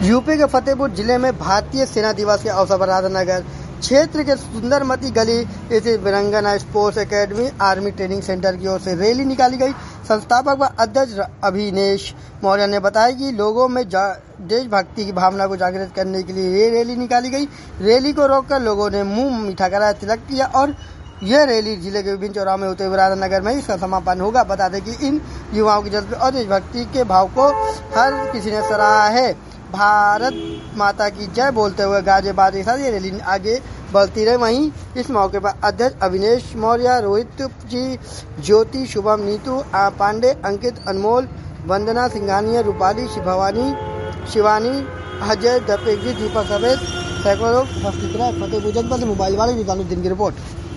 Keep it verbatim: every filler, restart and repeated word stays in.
UP के फतेहपुर जिले में भारतीय सेना दिवस के अवसर पर राधानगर क्षेत्र के सुंदरमती गली स्थित Veerangana sports academy army training centre की ओर से रैली निकाली गई। संस्थापक व अध्यक्ष अभिनेश मौर्य ने बताया कि लोगों में देशभक्ति की भावना को जागृत करने के लिए ये रैली निकाली गई। रैली को रोककर लोगों ने मुंह मीठा कराया, तिलक किया और यह रैली जिले के विभिन्न चौराहों में होते हुए राधानगर में इसका समापन होगा। बता दें कि इन युवाओं की जज्बे और देशभक्ति के भाव को हर किसी ने सराहा है। भारत माता की जय बोलते हुए गाजे बाजे के साथ ये रैली आगे बढ़ती रही। वहीं इस मौके पर अध्यक्ष अभिनेश मौर्य, रोहित जी, ज्योति, शुभम, नीतू पांडे, अंकित, अनमोल, वंदना सिंघानिया, रूपाली, भवानी, शिवानी, अजय, दीपक जी, दीपक समेत सैकड़ों लोग उपस्थित रहे। फतेहपुर जनपद से मोबाइल वाले निकालू दिन की रिपोर्ट।